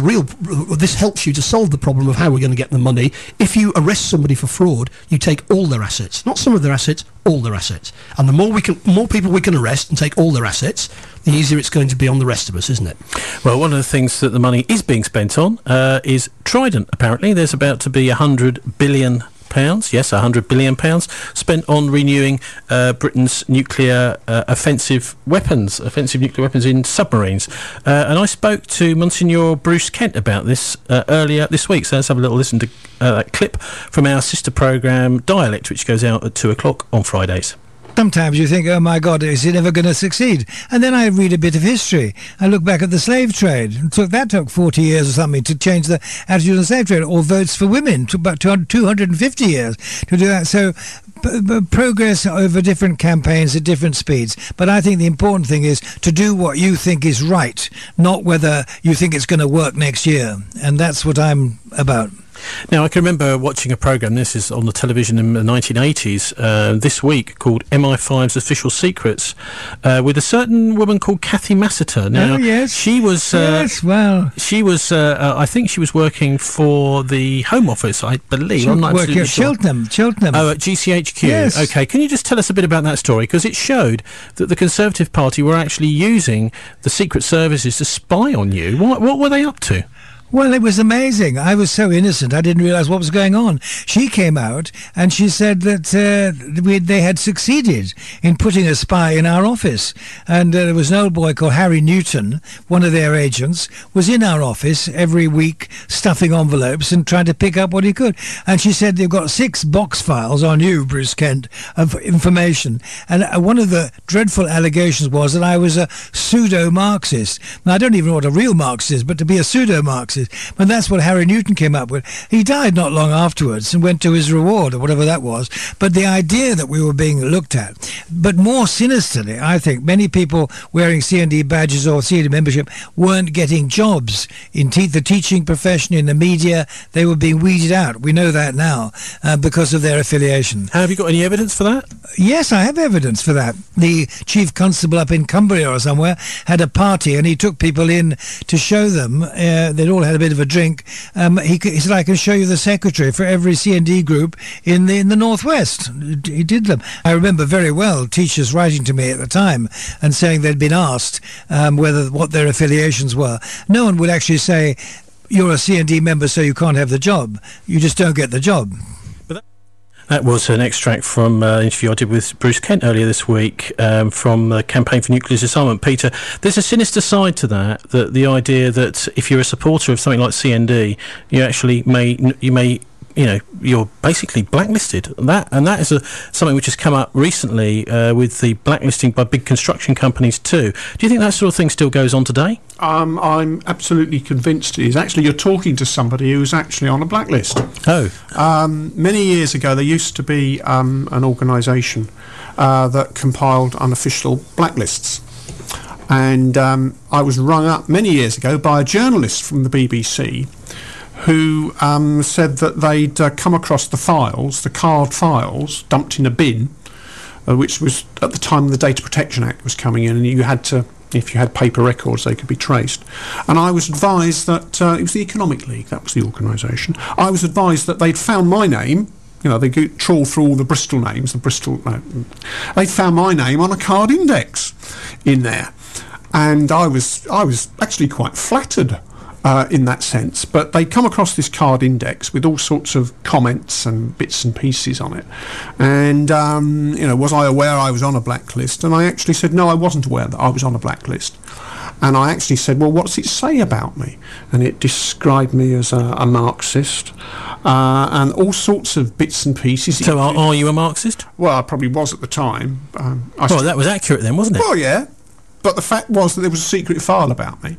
this helps you to solve the problem of how we're going to get the money. If you arrest somebody for fraud, you take all their assets, not some of their assets, all their assets. And the more people we can arrest and take all their assets, the easier it's going to be on the rest of us, isn't it? Well, one of the things that the money is being spent on is Trident, apparently. There's about to be £100 billion, yes, £100 billion spent on renewing Britain's nuclear offensive nuclear weapons in submarines. And I spoke to Monsignor Bruce Kent about this earlier this week. So let's have a little listen to that clip from our sister programme Dialect, which goes out at 2 o'clock on Fridays. Sometimes you think, oh my God, is it ever going to succeed? And then I read a bit of history. I look back at the slave trade. That took 40 years or something to change the attitude of the slave trade. Or votes for women. It took about 250 years to do that. So progress over different campaigns at different speeds. But I think the important thing is to do what you think is right, not whether you think it's going to work next year. And that's what I'm about. Now, I can remember watching a programme, this is on the television in the 1980s, this week, called MI5's Official Secrets, with a certain woman called Kathy Massiter. Now, yes. She was... She was, I think she was working for the Home Office, I believe. I'm not working at Cheltenham. Oh, at GCHQ. Yes. OK, can you just tell us a bit about that story? Because it showed that the Conservative Party were actually using the Secret Services to spy on you. What were they up to? Well, it was amazing. I was so innocent. I didn't realise what was going on. She came out and she said that they had succeeded in putting a spy in our office. And there was an old boy called Harry Newton, one of their agents, was in our office every week stuffing envelopes and trying to pick up what he could. And she said they've got 6 box files on you, Bruce Kent, of information. And one of the dreadful allegations was that I was a pseudo-Marxist. Now, I don't even know what a real Marxist is, but to be a pseudo-Marxist. And that's what Harry Newton came up with. He died not long afterwards and went to his reward, or whatever that was. But the idea that we were being looked at, but more sinisterly, I think, many people wearing CND badges or CND membership weren't getting jobs in the teaching profession, in the media. They were being weeded out. We know that now because of their affiliation. Have you got any evidence for that? Yes, I have evidence for that. The chief constable up in Cumbria or somewhere had a party and he took people in to show them. They'd all had a bit of a drink. He said, I can show you the secretary for every CND group in the Northwest. He did them. I remember very well teachers writing to me at the time and saying they'd been asked what their affiliations were. No one would actually say, you're a CND member so you can't have the job. You just don't get the job. That was an extract from an interview I did with Bruce Kent earlier this week from the Campaign for Nuclear Disarmament. Peter, there's a sinister side to that the idea that if you're a supporter of something like CND, you actually may you're basically blacklisted. That is something which has come up recently with the blacklisting by big construction companies too. Do you think that sort of thing still goes on today? I'm absolutely convinced it is. Actually, you're talking to somebody who's actually on a blacklist. Oh. Many years ago, there used to be an organisation that compiled unofficial blacklists. And I was rung up many years ago by a journalist from the BBC who said that they'd come across the card files, dumped in a bin, which was at the time the Data Protection Act was coming in, and you had to, if you had paper records, they could be traced. And I was advised that, it was the Economic League, that was the organisation, I was advised that they'd found my name, they trawl through all the Bristol names, they'd found my name on a card index in there. And I was actually quite flattered in that sense, but they come across this card index with all sorts of comments and bits and pieces on it, and was I aware I was on a blacklist? And I actually said no, I wasn't aware that I was on a blacklist. And I actually said, well, what does it say about me? And it described me as a Marxist, and all sorts of bits and pieces. So are you a Marxist? Well, I probably was at the time. That was accurate then, wasn't it? Well, yeah, but the fact was that there was a secret file about me.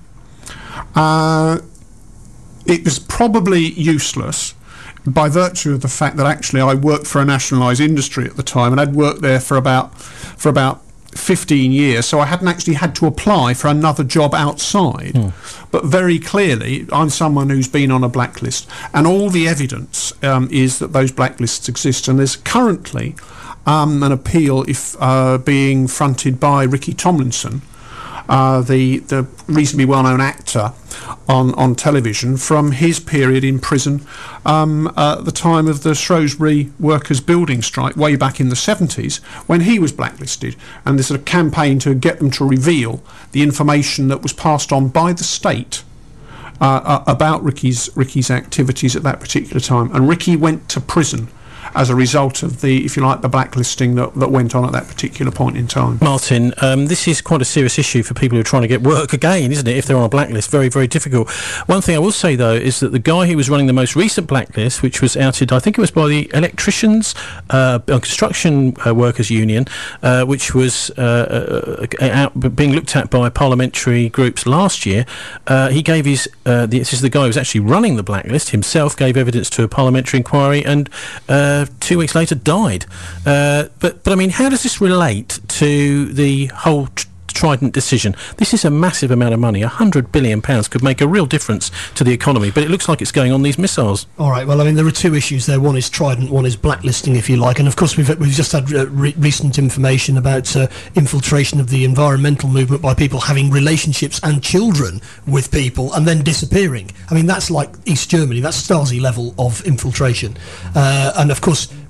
It was probably useless by virtue of the fact that actually I worked for a nationalised industry at the time, and I'd worked there for about 15 years, so I hadn't actually had to apply for another job outside. But very clearly I'm someone who's been on a blacklist, and all the evidence is that those blacklists exist, and there's currently an appeal being fronted by Ricky Tomlinson, the reasonably well-known actor on television, from his period in prison at the time of the Shrewsbury workers' building strike way back in the 70s, when he was blacklisted, and there's a campaign to get them to reveal the information that was passed on by the state about Ricky's activities at that particular time. And Ricky went to prison as a result of the, if you like, the blacklisting that went on at that particular point in time. Martin, this is quite a serious issue for people who are trying to get work again, isn't it? If they're on a blacklist, very, very difficult. One thing I will say, though, is that the guy who was running the most recent blacklist, which was outed, I think it was by the Electricians Construction Workers Union, which was being looked at by parliamentary groups last year, he gave his, this is the guy who was actually running the blacklist himself, gave evidence to a parliamentary inquiry, and 2 weeks later died. But I mean, how does this relate to the whole Trident decision? This is a massive amount of money. £100 billion could make a real difference to the economy, but it looks like it's going on these missiles. All right, well, I mean, there are two issues there. One is Trident, one is blacklisting, if you like. And of course, we've just had recent information about infiltration of the environmental movement by people having relationships and children with people and then disappearing. I mean, that's like East Germany. That's Stasi level of infiltration. And of course,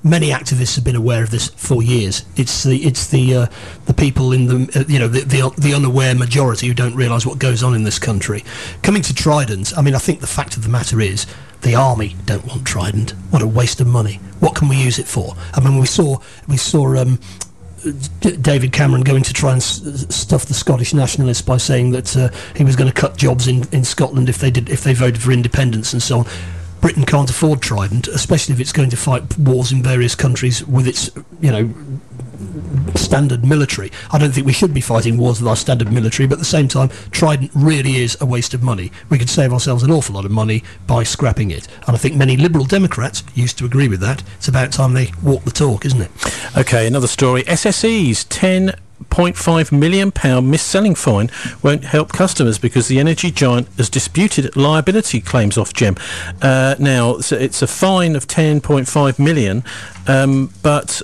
many activists have been aware of this for years. It's the people in the unaware majority who don't realise what goes on in this country. Coming to Trident, I mean, I think the fact of the matter is the army don't want Trident. What a waste of money. What can we use it for? I mean, we saw David Cameron going to try and stuff the Scottish nationalists by saying that he was going to cut jobs in Scotland if they voted for independence and so on. Britain can't afford Trident, especially if it's going to fight wars in various countries with its, standard military. I don't think we should be fighting wars with our standard military, but at the same time, Trident really is a waste of money. We could save ourselves an awful lot of money by scrapping it. And I think many Liberal Democrats used to agree with that. It's about time they walk the talk, isn't it? OK, another story. SSE's £10.5 million mis-selling fine won't help customers because the energy giant has disputed liability claims off Ofgem. Now, so it's a fine of £10.5 million, but...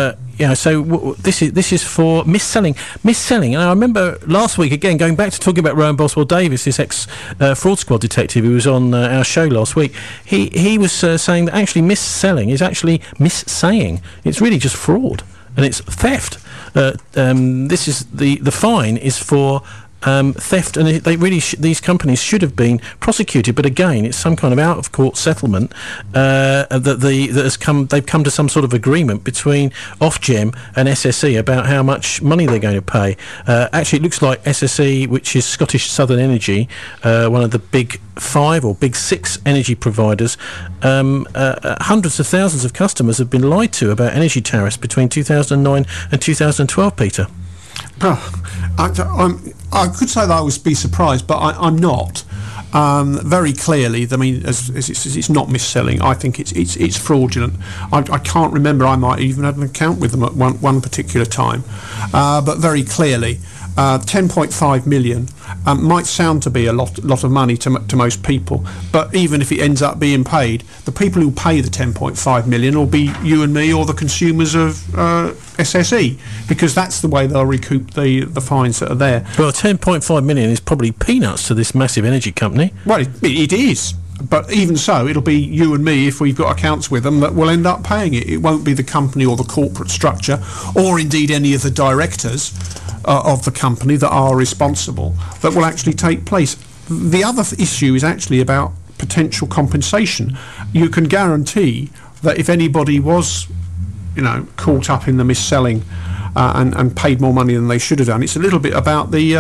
this is for mis-selling. And I remember last week, again, going back to talking about Rowan Boswell Davis, this ex-fraud squad detective who was on our show last week, he was saying that actually mis-selling is actually mis-saying. It's really just fraud, and it's theft. This is the fine is for theft, and they really these companies should have been prosecuted. But again, it's some kind of out of court settlement they've come to some sort of agreement between Ofgem and SSE about how much money they're going to pay. Actually, it looks like SSE, which is Scottish Southern Energy, one of the big 5 or big 6 energy providers, hundreds of thousands of customers have been lied to about energy tariffs between 2009 and 2012, Peter. I could say that I would be surprised, but I'm not. Very clearly, I mean, as it's not mis-selling. I think it's fraudulent. I can't remember. I might even have an account with them at one particular time, but very clearly, 10.5 million might sound to be a lot of money to most people, but even if it ends up being paid, the people who pay the 10.5 million will be you and me or the consumers of SSE, because that's the way they'll recoup the fines that are there. Well, 10.5 million is probably peanuts to this massive energy company. Well, it is. But even so, it'll be you and me, if we've got accounts with them, that will end up paying it. It won't be the company or the corporate structure, or indeed any of the directors of the company that are responsible, that will actually take place. The other issue is actually about potential compensation. You can guarantee that if anybody was, caught up in the mis-selling and paid more money than they should have done, it's a little bit about the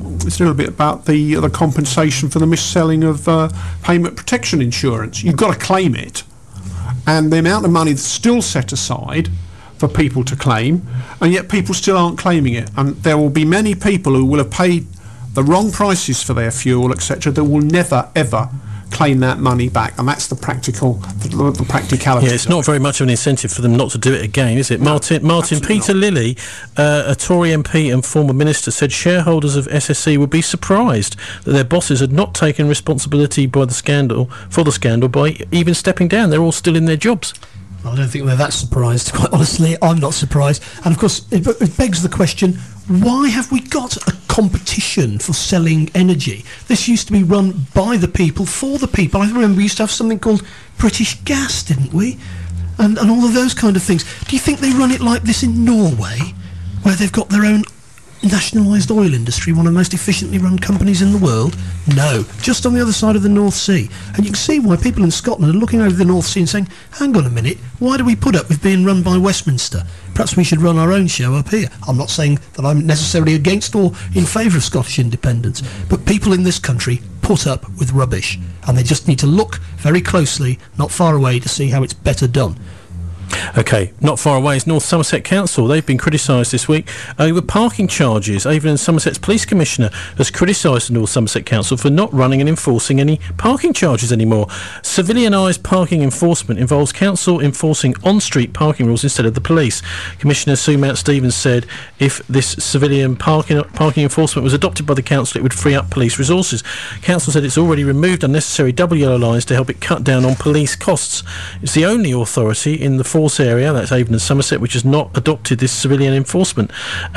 compensation for the mis-selling of payment protection insurance. You've got to claim it, and the amount of money that's still set aside for people to claim, and yet people still aren't claiming it. And there will be many people who will have paid the wrong prices for their fuel, etc., that will never ever claim that money back, and that's the practicality. Yeah, it's not very much of an incentive for them not to do it again, is it? No, Martin Peter Lilly, a Tory MP and former minister, said shareholders of SSE would be surprised that their bosses had not taken responsibility for the scandal by even stepping down. They're all still in their jobs. Well, I don't think we're that surprised, quite honestly. I'm not surprised. And of course, it begs the question, why have we got a competition for selling energy? This used to be run by the people, for the people. I remember we used to have something called British Gas, didn't we? And all of those kind of things. Do you think they run it like this in Norway, where they've got their own nationalised oil industry, one of the most efficiently run companies in the world? No, just on the other side of the North Sea. And you can see why people in Scotland are looking over the North Sea and saying, hang on a minute, why do we put up with being run by Westminster? Perhaps we should run our own show up here. I'm not saying that I'm necessarily against or in favour of Scottish independence, but people in this country put up with rubbish, and they just need to look very closely, not far away, to see how it's better done. OK, not far away is North Somerset Council. They've been criticised this week over parking charges. Avon and Somerset's Police Commissioner has criticised the North Somerset Council for not running and enforcing any parking charges anymore. Civilianised parking enforcement involves council enforcing on-street parking rules instead of the police. Commissioner Sue Mount-Stevens said if this civilian parking enforcement was adopted by the council, it would free up police resources. Council said it's already removed unnecessary double yellow lines to help it cut down on police costs. It's the only authority in the 4 Force area, that's Avon and Somerset, which has not adopted this civilian enforcement.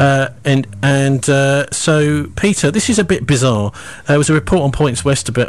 So, Peter, this is a bit bizarre. There was a report on Points West about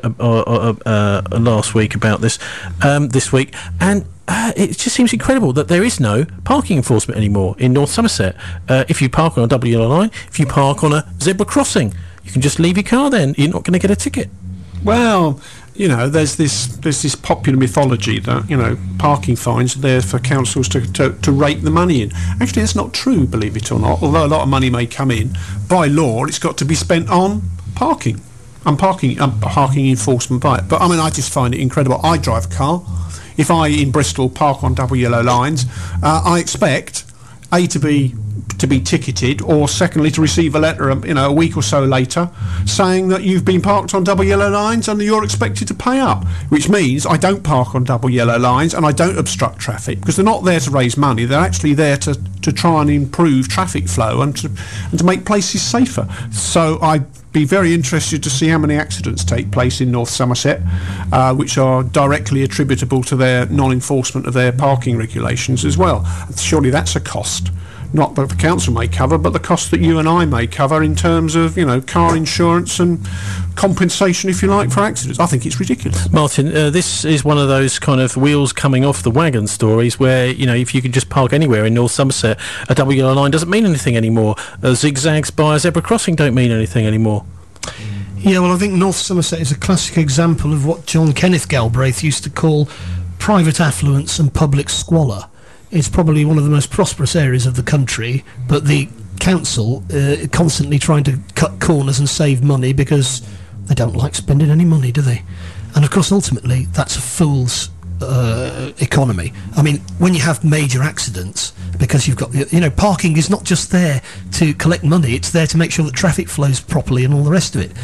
last week about this week, and it just seems incredible that there is no parking enforcement anymore in North Somerset. If you park on a double yellow line, if you park on a zebra crossing, you can just leave your car then. You're not going to get a ticket. Well, there's this popular mythology that, parking fines are there for councils to rake the money in. Actually, that's not true, believe it or not. Although a lot of money may come in, by law, it's got to be spent on parking. And parking enforcement by it. But, I just find it incredible. I drive a car. If I, in Bristol, park on double yellow lines, I expect, A, to be ticketed, or secondly to receive a letter a week or so later saying that you've been parked on double yellow lines and you're expected to pay up, which means I don't park on double yellow lines and I don't obstruct traffic, because they're not there to raise money, they're actually there to try and improve traffic flow and to make places safer. So I'd be very interested to see how many accidents take place in North Somerset which are directly attributable to their non-enforcement of their parking regulations as well. Surely that's a cost, not that the council may cover, but the cost that you and I may cover in terms of, car insurance and compensation, if you like, for accidents. I think it's ridiculous. Martin, this is one of those kind of wheels coming off the wagon stories where, if you can just park anywhere in North Somerset, a double yellow line doesn't mean anything anymore. Zigzags by a zebra crossing don't mean anything anymore. Yeah, well, I think North Somerset is a classic example of what John Kenneth Galbraith used to call private affluence and public squalor. It's probably one of the most prosperous areas of the country, but the council constantly trying to cut corners and save money because they don't like spending any money, do they? And of course, ultimately, that's a fool's economy. When you have major accidents, because you've got, parking is not just there to collect money, it's there to make sure that traffic flows properly and all the rest of it.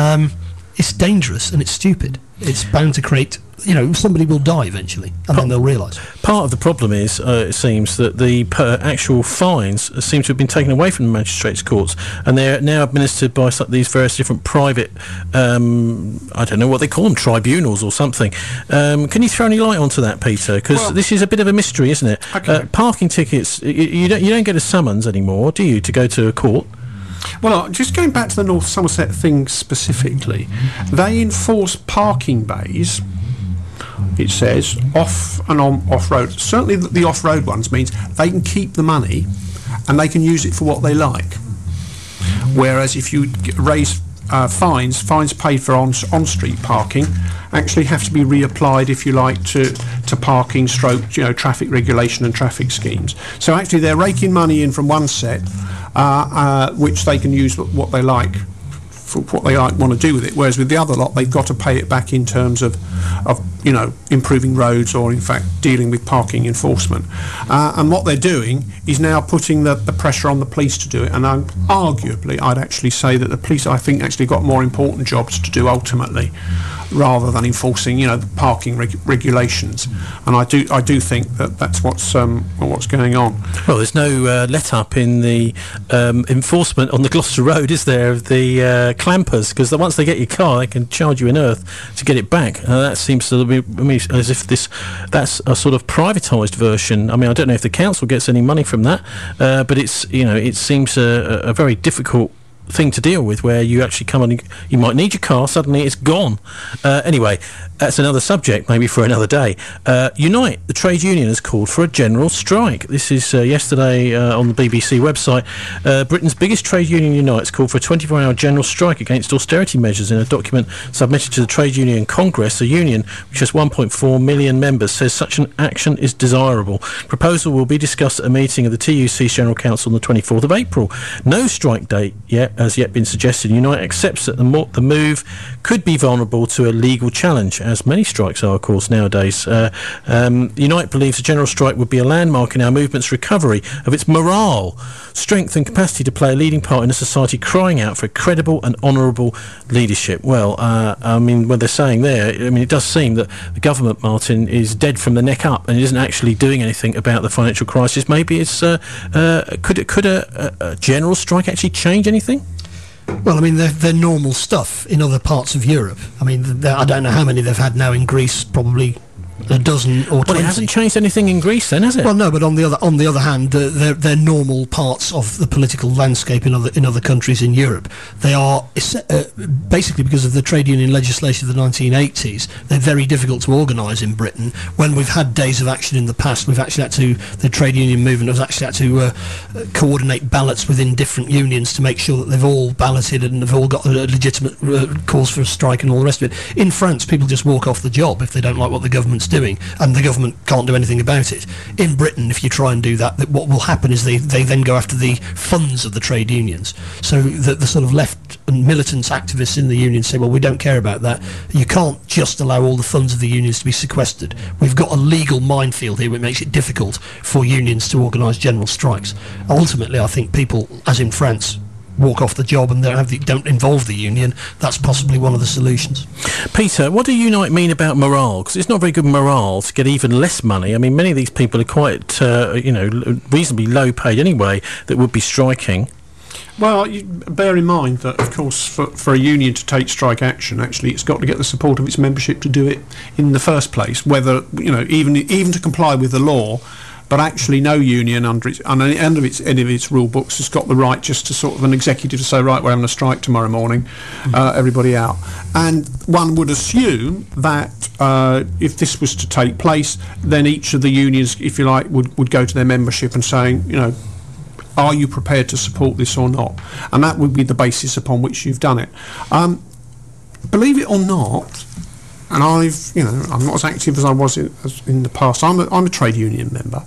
It's dangerous and it's stupid. It's bound to create, somebody will die eventually, and then they'll realise. Part of the problem is, it seems, that the actual fines seem to have been taken away from the magistrates' courts, and they're now administered by these various different private, I don't know what they call them, tribunals or something. Can you throw any light onto that, Peter? Because this is a bit of a mystery, isn't it? Okay. Parking tickets, you don't get a summons anymore, do you, to go to a court? Well, just going back to the North Somerset thing specifically, they enforce parking bays, it says, off and on off-road. Certainly the off-road ones means they can keep the money and they can use it for what they like. Whereas if you raise fines paid for on-street parking actually have to be reapplied, if you like, to parking stroke, traffic regulation and traffic schemes. So actually they're raking money in from one set, which they can use what they like, for what they want to do with it, whereas with the other lot they've got to pay it back in terms of improving roads, or in fact dealing with parking enforcement. And what they're doing is now putting the pressure on the police to do it, and arguably I'd actually say that the police, I think, actually got more important jobs to do ultimately, rather than enforcing the parking regulations. And I do think that that's what's going on. Well, there's no let up in the enforcement on the Gloucester Road, is there, of the clampers, because once they get your car they can charge you an earth to get it back. That seems to be, as if that's a sort of privatised version. I don't know if the council gets any money from that, but it's it seems a very difficult thing to deal with, where you actually come on, you might need your car, suddenly it's gone. Anyway, that's another subject, maybe for another day. Unite, the trade union, has called for a general strike. This is yesterday on the BBC website. Britain's biggest trade union, Unite, has called for a 24-hour general strike against austerity measures in a document submitted to the Trade Union Congress. A union which has 1.4 million members says such an action is desirable. Proposal will be discussed at a meeting of the TUC's General Council on the 24th of April. No strike date has yet been suggested. Unite accepts that the move could be vulnerable to a legal challenge, as many strikes are, of course, nowadays. Unite believes a general strike would be a landmark in our movement's recovery of its morale, strength and capacity to play a leading part in a society crying out for a credible and honourable leadership. Well, what they're saying there, it does seem that the government, Martin, is dead from the neck up and isn't actually doing anything about the financial crisis. Maybe it's could a general strike actually change anything? Well, they're normal stuff in other parts of Europe. I don't know how many they've had now in Greece, probably a dozen or 20. Well, it hasn't changed anything in Greece then, has it? Well, no, but on the other hand, they're normal parts of the political landscape in other countries in Europe. They are basically, because of the trade union legislation of the 1980s, they're very difficult to organise in Britain. When we've had days of action in the past, we've actually had to, the trade union movement has actually had to coordinate ballots within different unions to make sure that they've all balloted and they've all got a legitimate cause for a strike and all the rest of it. In France, people just walk off the job if they don't like what the government's doing, and the government can't do anything about it. In Britain, if you try and do that, what will happen is they then go after the funds of the trade unions. So the sort of left and militant activists in the union say, well, we don't care about that. You can't just allow all the funds of the unions to be sequestered. We've got a legal minefield here which makes it difficult for unions to organise general strikes. Ultimately, I think people, as in France, walk off the job and don't involve the union. That's possibly one of the solutions. Peter, what do Unite mean about morale? Because it's not very good morale to get even less money. I mean, many of these people are quite, reasonably low paid anyway that would be striking. Well, you bear in mind that, of course, for a union to take strike action, actually, it's got to get the support of its membership to do it in the first place, whether, even to comply with the law. But actually, no union under any of its rule books has got the right just to sort of an executive to say, right, we're having a strike tomorrow morning, everybody out. And one would assume that if this was to take place, then each of the unions, if you like, would go to their membership and saying, are you prepared to support this or not? And that would be the basis upon which you've done it. Believe it or not, and I'm not as active as I was in the past. I'm a trade union member.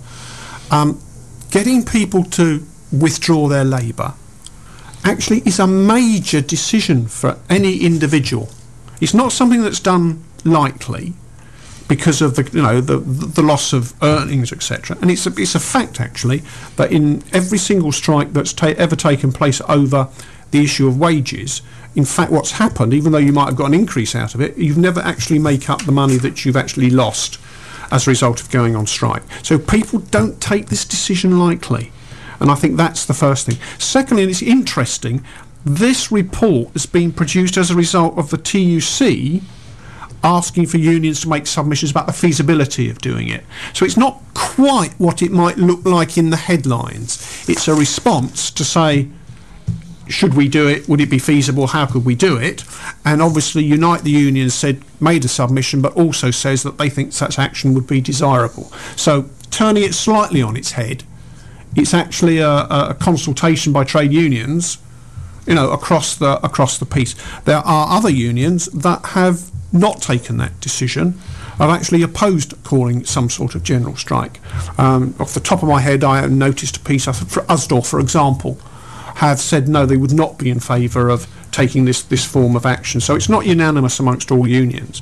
Getting people to withdraw their labour actually is a major decision for any individual. It's not something that's done lightly because of the loss of earnings, etc. And it's a fact actually that in every single strike that's ever taken place over the issue of wages, in fact what's happened, even though you might have got an increase out of it, you've never actually make up the money that you've actually lost as a result of going on strike. So people don't take this decision lightly, and I think that's the first thing. Secondly, and it's interesting, this report has been produced as a result of the TUC asking for unions to make submissions about the feasibility of doing it. So it's not quite what it might look like in the headlines. It's a response to say, should we do it? Would it be feasible? How could we do it? And obviously Unite the Unions made a submission, but also says that they think such action would be desirable. So turning it slightly on its head, it's actually a consultation by trade unions, across the piece. There are other unions that have not taken that decision, have actually opposed calling some sort of general strike. Off the top of my head, I noticed a piece for Usdaw, for example, have said no, they would not be in favour of taking this form of action. So it's not unanimous amongst all unions.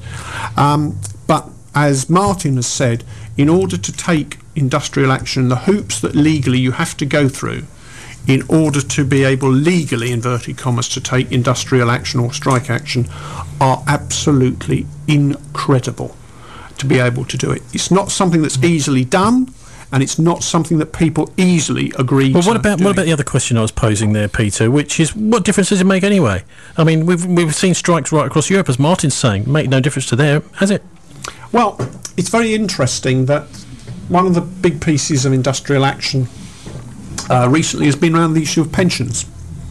But as Martin has said, in order to take industrial action, the hoops that legally you have to go through in order to be able legally, inverted commas, to take industrial action or strike action are absolutely incredible to be able to do it. It's not something that's easily done, and it's not something that people easily agree to. Well, what about the other question I was posing there, Peter, which is, what difference does it make anyway? I mean, we've seen strikes right across Europe, as Martin's saying. Make no difference to them, has it? Well, it's very interesting that one of the big pieces of industrial action recently has been around the issue of pensions,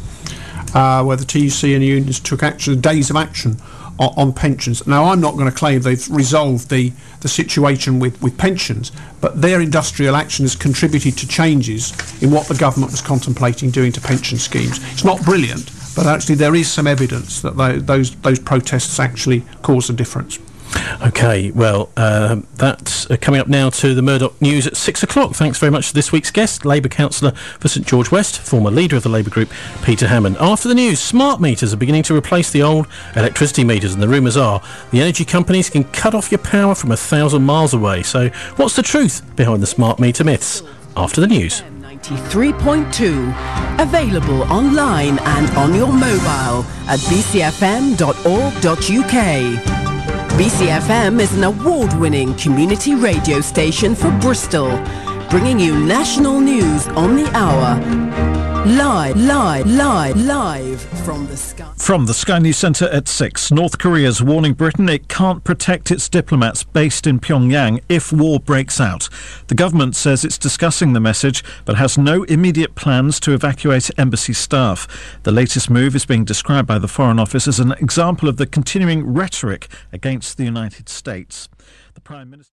where the TUC and the unions took days of action on pensions. Now, I'm not going to claim they've resolved the situation with pensions, but their industrial action has contributed to changes in what the government was contemplating doing to pension schemes. It's not brilliant, but actually there is some evidence that those protests actually caused a difference. OK, well, that's coming up now to the Murdoch News at 6 o'clock. Thanks very much to this week's guest, Labour councillor for St George West, former leader of the Labour group, Peter Hammond. After the news, smart meters are beginning to replace the old electricity meters, and the rumours are the energy companies can cut off your power from 1,000 miles away. So what's the truth behind the smart meter myths? After the news. 93.2, available online and on your mobile at bcfm.org.uk. BCFM is an award-winning community radio station for Bristol, bringing you national news on the hour. Live from the Sky. From the Sky News Centre at 6, North Korea's warning Britain it can't protect its diplomats based in Pyongyang if war breaks out. The government says it's discussing the message but has no immediate plans to evacuate embassy staff. The latest move is being described by the Foreign Office as an example of the continuing rhetoric against the United States. The Prime Minister